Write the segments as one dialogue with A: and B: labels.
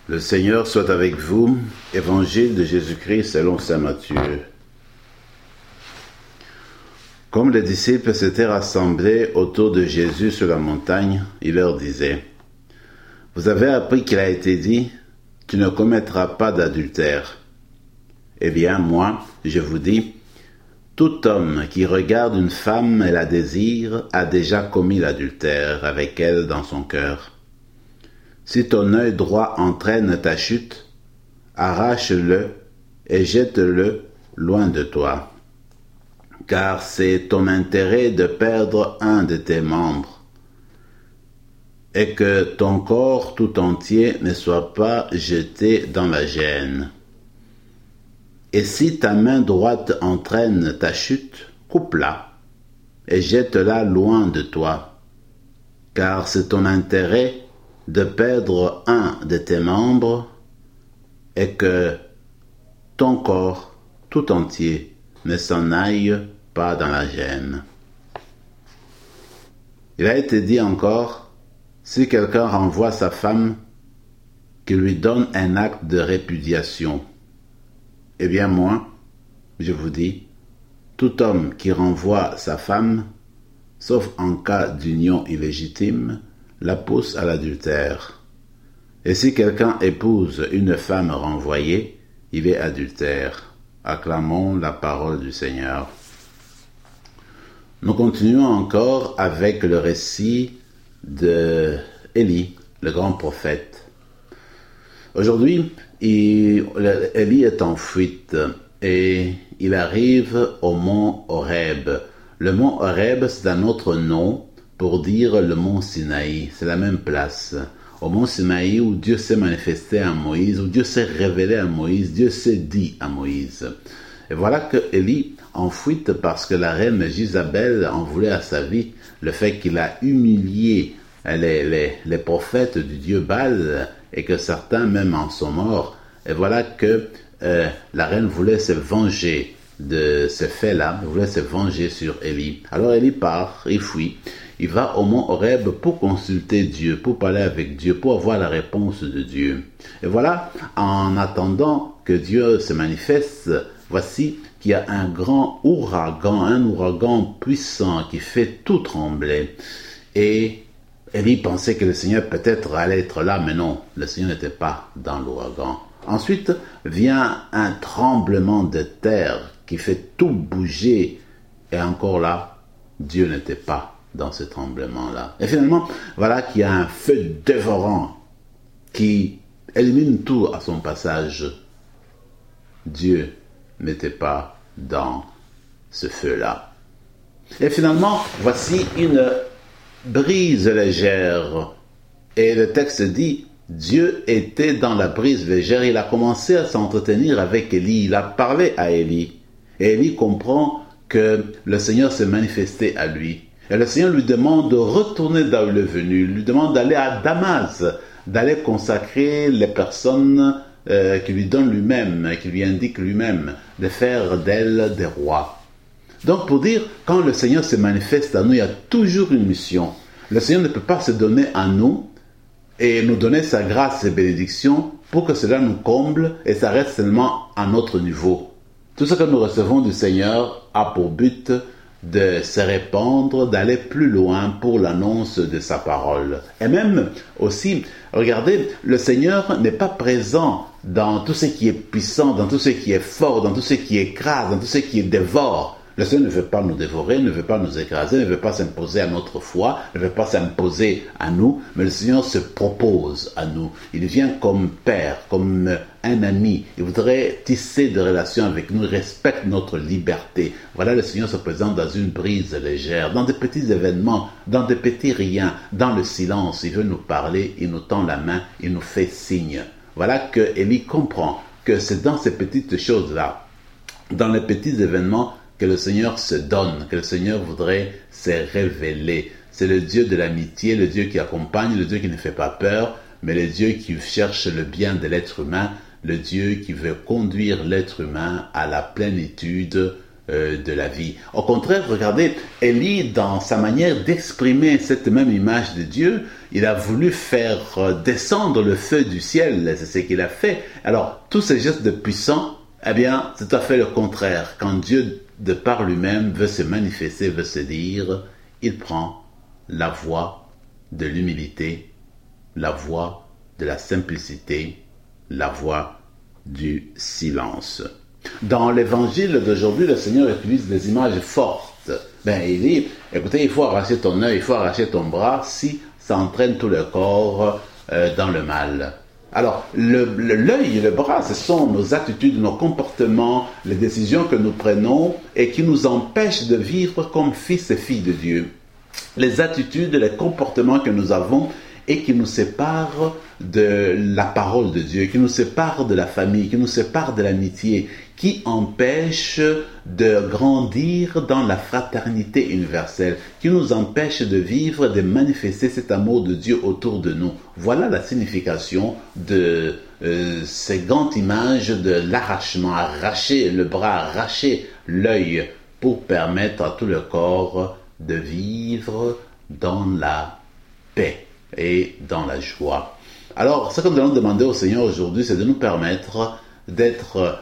A: Le Seigneur soit avec vous. Évangile de Jésus-Christ selon saint Matthieu. Comme les disciples s'étaient rassemblés autour de Jésus sur la montagne, il leur disait: Vous avez appris qu'il a été dit, tu ne commettras pas d'adultère. Eh bien, moi, je vous dis, tout homme qui regarde une femme et la désire a déjà commis l'adultère avec elle dans son cœur. Si ton œil droit entraîne ta chute, arrache-le et jette-le loin de toi. Car c'est ton intérêt de perdre un de tes membres, et que ton corps tout entier ne soit pas jeté dans la gêne. Et si ta main droite entraîne ta chute, coupe-la et jette-la loin de toi, car c'est ton intérêt de perdre un de tes membres et que ton corps tout entier ne s'en aille pas dans la gêne. Il a été dit encore, si quelqu'un renvoie sa femme, qu'il lui donne un acte de répudiation. Eh bien moi, je vous dis, tout homme qui renvoie sa femme, sauf en cas d'union illégitime, la pousse à l'adultère. Et si quelqu'un épouse une femme renvoyée, il est adultère. Acclamons la parole du Seigneur. Nous continuons encore avec le récit de Élie, le grand prophète. Aujourd'hui, Élie est en fuite et il arrive au mont Horeb. Le mont Horeb, c'est un autre nom pour dire le mont Sinaï. C'est la même place. Au mont Sinaï où Dieu s'est manifesté à Moïse, où Dieu s'est révélé à Moïse, Dieu s'est dit à Moïse. Et voilà que Élie, en fuite parce que la reine Jézabel en voulait à sa vie, le fait qu'il a humilié les prophètes du dieu Baal et que certains même en sont morts. Et voilà que la reine voulait se venger de ces faits-là, voulait se venger sur Élie. Alors Élie part, il fuit, il va au mont Horeb pour consulter Dieu, pour parler avec Dieu, pour avoir la réponse de Dieu. Et voilà, en attendant que Dieu se manifeste, voici qu'il y a un grand ouragan, un ouragan puissant qui fait tout trembler. Et Élie pensait que le Seigneur peut-être allait être là, mais non, le Seigneur n'était pas dans l'ouragan. Ensuite vient un tremblement de terre qui fait tout bouger, et encore là, Dieu n'était pas dans ce tremblement-là. Et finalement, voilà qu'il y a un feu dévorant qui élimine tout à son passage. Dieu n'était pas dans ce feu-là. Et finalement, voici une brise légère. Et le texte dit, Dieu était dans la brise légère. Il a commencé à s'entretenir avec Élie. Il a parlé à Élie. Et Élie comprend que le Seigneur s'est manifesté à lui. Et le Seigneur lui demande de retourner d'où il est venu. Il lui demande d'aller à Damas, d'aller consacrer les personnes qui lui donne lui-même, qui lui indique lui-même, de faire d'elles des rois. Donc pour dire, quand le Seigneur se manifeste à nous, il y a toujours une mission. Le Seigneur ne peut pas se donner à nous et nous donner sa grâce et bénédiction pour que cela nous comble et ça reste seulement à notre niveau. Tout ce que nous recevons du Seigneur a pour but de se répandre, d'aller plus loin pour l'annonce de sa parole. Et même aussi, regardez, le Seigneur n'est pas présent dans tout ce qui est puissant, dans tout ce qui est fort, dans tout ce qui écrase, dans tout ce qui dévore. Le Seigneur ne veut pas nous dévorer, ne veut pas nous écraser, ne veut pas s'imposer à notre foi, ne veut pas s'imposer à nous, mais le Seigneur se propose à nous. Il vient comme père, comme un ami. Il voudrait tisser des relations avec nous, il respecte notre liberté. Voilà, le Seigneur se présente dans une brise légère, dans des petits événements, dans des petits riens, dans le silence. Il veut nous parler, il nous tend la main, il nous fait signe. Voilà que Élie comprend que c'est dans ces petites choses-là, dans les petits événements, que le Seigneur se donne, que le Seigneur voudrait se révéler. C'est le Dieu de l'amitié, le Dieu qui accompagne, le Dieu qui ne fait pas peur, mais le Dieu qui cherche le bien de l'être humain, le Dieu qui veut conduire l'être humain à la plénitude de la vie. Au contraire, regardez, Élie, dans sa manière d'exprimer cette même image de Dieu, il a voulu faire descendre le feu du ciel, c'est ce qu'il a fait. Alors, tous ces gestes de puissants, eh bien, c'est tout à fait le contraire. Quand Dieu, de par lui-même, veut se manifester, veut se dire, il prend la voie de l'humilité, la voie de la simplicité, la voie du silence. Dans l'évangile d'aujourd'hui, le Seigneur utilise des images fortes. Il dit, écoutez, il faut arracher ton œil, il faut arracher ton bras si ça entraîne tout le corps dans le mal. Alors, l'œil et le bras, ce sont nos attitudes, nos comportements, les décisions que nous prenons et qui nous empêchent de vivre comme fils et filles de Dieu. Les attitudes, les comportements que nous avons et qui nous séparent de la parole de Dieu, qui nous séparent de la famille, qui nous séparent de l'amitié, qui empêchent de grandir dans la fraternité universelle, qui nous empêchent de vivre, de manifester cet amour de Dieu autour de nous. Voilà la signification de ces grandes images de l'arrachement, arracher le bras, arracher l'œil pour permettre à tout le corps de vivre dans la paix et dans la joie. Alors, ce que nous allons demander au Seigneur aujourd'hui, c'est de nous permettre d'être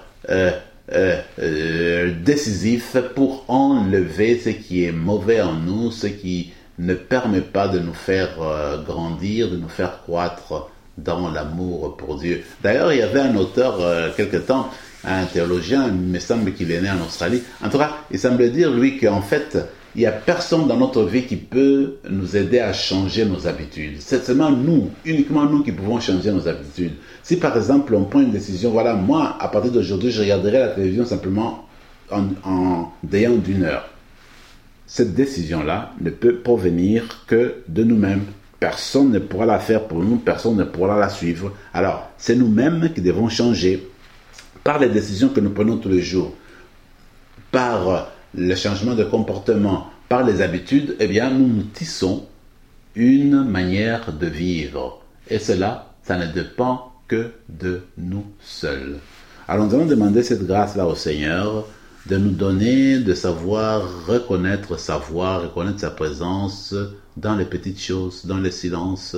A: décisifs pour enlever ce qui est mauvais en nous, ce qui ne permet pas de nous faire grandir, de nous faire croître dans l'amour pour Dieu. D'ailleurs, il y avait un auteur, quelque temps, un théologien, il me semble qu'il est né en Australie. En tout cas, il semblait dire, lui, qu'en fait, il n'y a personne dans notre vie qui peut nous aider à changer nos habitudes. C'est seulement nous, uniquement nous qui pouvons changer nos habitudes. Si par exemple on prend une décision, voilà, moi à partir d'aujourd'hui je regarderai la télévision simplement en déant d'une heure. Cette décision-là ne peut provenir que de nous-mêmes. Personne ne pourra la faire pour nous, personne ne pourra la suivre. Alors, c'est nous-mêmes qui devons changer par les décisions que nous prenons tous les jours, par le changement de comportement, par les habitudes, eh bien, nous tissons une manière de vivre. Et cela, ça ne dépend que de nous seuls. Alors, nous allons demander cette grâce-là au Seigneur, de nous donner, de savoir reconnaître sa voix, reconnaître sa présence dans les petites choses, dans le silence,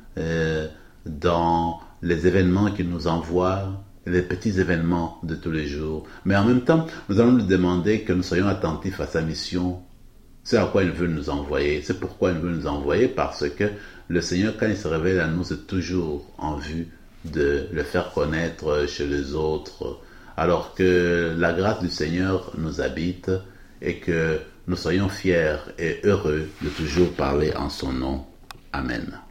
A: dans les événements qu'il nous envoie, les petits événements de tous les jours. Mais en même temps, nous allons lui demander que nous soyons attentifs à sa mission. C'est à quoi il veut nous envoyer. C'est pourquoi il veut nous envoyer, parce que le Seigneur, quand il se révèle à nous, c'est toujours en vue de le faire connaître chez les autres. Alors que la grâce du Seigneur nous habite et que nous soyons fiers et heureux de toujours parler en son nom. Amen.